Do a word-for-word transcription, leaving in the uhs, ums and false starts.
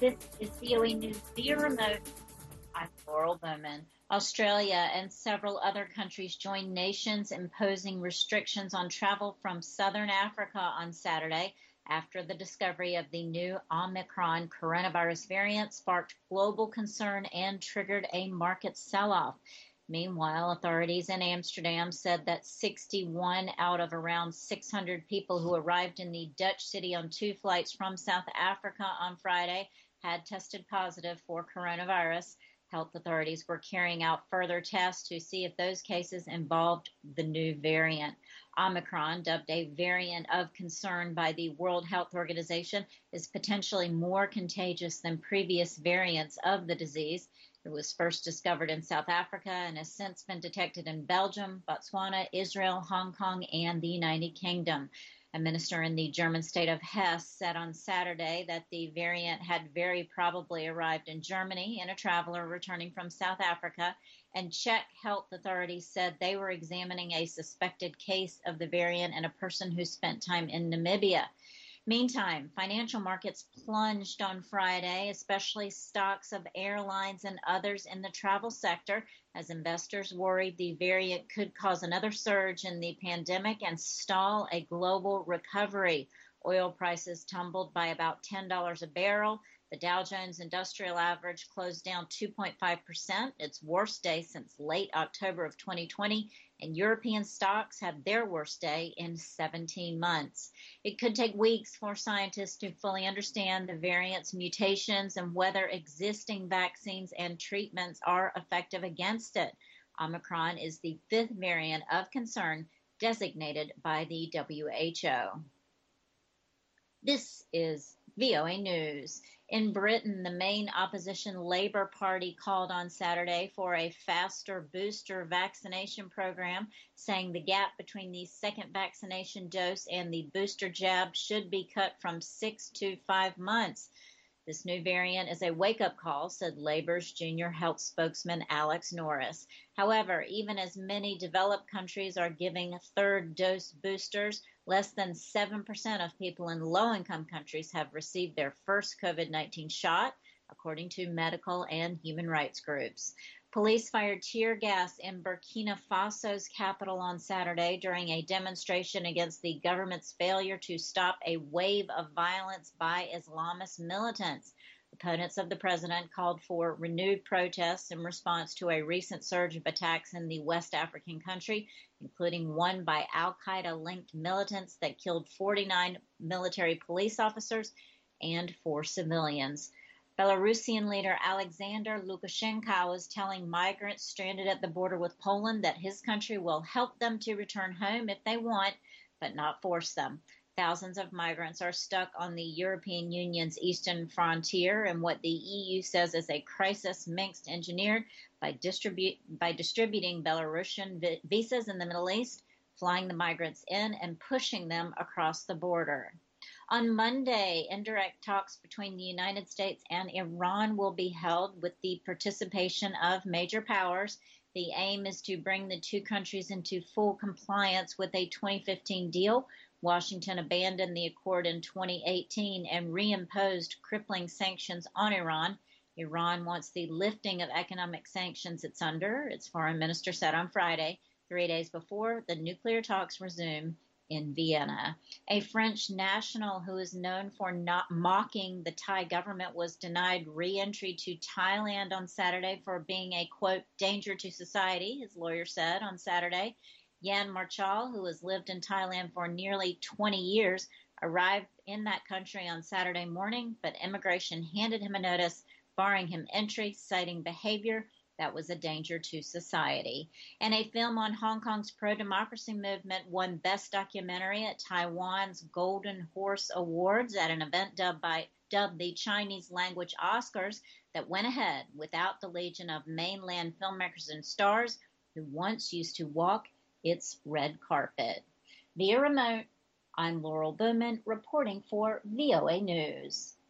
This is V O A News via remote. I'm Laurel Bowman. Australia and several other countries joined nations imposing restrictions on travel from southern Africa on Saturday after the discovery of the new Omicron coronavirus variant sparked global concern and triggered a market sell-off. Meanwhile, authorities in Amsterdam said that sixty-one out of around six hundred people who arrived in the Dutch city on two flights from South Africa on Friday had tested positive for coronavirus. Health authorities were carrying out further tests to see if those cases involved the new variant. Omicron, dubbed a variant of concern by the World Health Organization, is potentially more contagious than previous variants of the disease. It was first discovered in South Africa and has since been detected in Belgium, Botswana, Israel, Hong Kong, and the United Kingdom. A minister in the German state of Hesse said on Saturday that the variant had very probably arrived in Germany in a traveler returning from South Africa, and Czech health authorities said they were examining a suspected case of the variant in a person who spent time in Namibia. Meantime, financial markets plunged on Friday, especially stocks of airlines and others in the travel sector, as investors worried the variant could cause another surge in the pandemic and stall a global recovery. Oil prices tumbled by about ten dollars a barrel. The Dow Jones Industrial Average closed down two point five percent, its worst day since late October of twenty twenty, and European stocks had their worst day in seventeen months. It could take weeks for scientists to fully understand the variant's mutations and whether existing vaccines and treatments are effective against it. Omicron is the fifth variant of concern designated by the W H O. This is V O A News. In Britain, the main opposition Labour Party called on Saturday for a faster booster vaccination program, saying the gap between the second vaccination dose and the booster jab should be cut from six to five months. This new variant is a wake-up call, said Labour's junior health spokesman Alex Norris. However, even as many developed countries are giving third-dose boosters, less than seven percent of people in low-income countries have received their first COVID nineteen shot, according to medical and human rights groups. Police fired tear gas in Burkina Faso's capital on Saturday during a demonstration against the government's failure to stop a wave of violence by Islamist militants. Opponents of the president called for renewed protests in response to a recent surge of attacks in the West African country, including one by al-Qaeda-linked militants that killed forty-nine military police officers and four civilians. Belarusian leader Alexander Lukashenko is telling migrants stranded at the border with Poland that his country will help them to return home if they want, but not force them. Thousands of migrants are stuck on the European Union's eastern frontier in what the E U says is a crisis mixed engineered by, distribute, by distributing Belarusian vi- visas in the Middle East, flying the migrants in and pushing them across the border. On Monday, indirect talks between the United States and Iran will be held with the participation of major powers. The aim is to bring the two countries into full compliance with a twenty fifteen deal. Washington abandoned the accord in twenty eighteen and reimposed crippling sanctions on Iran. Iran wants the lifting of economic sanctions it's under, its foreign minister said on Friday, three days before the nuclear talks resume in Vienna. A French national who is known for not mocking the Thai government was denied re-entry to Thailand on Saturday for being a, quote, danger to society, his lawyer said on Saturday. Yan Marchal, who has lived in Thailand for nearly twenty years, arrived in that country on Saturday morning, but immigration handed him a notice barring him entry, citing behavior that was a danger to society. And a film on Hong Kong's pro-democracy movement won Best Documentary at Taiwan's Golden Horse Awards at an event dubbed, by, dubbed the Chinese Language Oscars that went ahead without the legion of mainland filmmakers and stars who once used to walk its red carpet. Via remote, I'm Laurel Bowman reporting for V O A News.